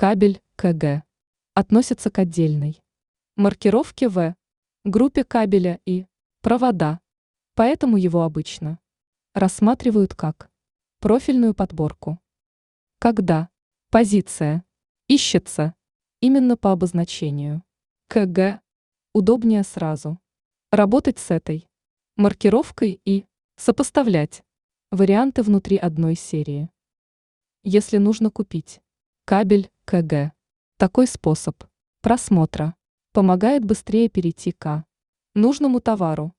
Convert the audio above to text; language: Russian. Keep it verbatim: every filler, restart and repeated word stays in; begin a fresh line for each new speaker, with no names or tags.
Кабель КГ относится к отдельной маркировке В группе кабеля и провода, поэтому его обычно рассматривают как профильную подборку. Когда позиция ищется именно по обозначению КГ, удобнее сразу работать с этой маркировкой и сопоставлять варианты внутри одной серии. Если нужно купить кабель КГ, такой способ просмотра помогает быстрее перейти к нужному товару.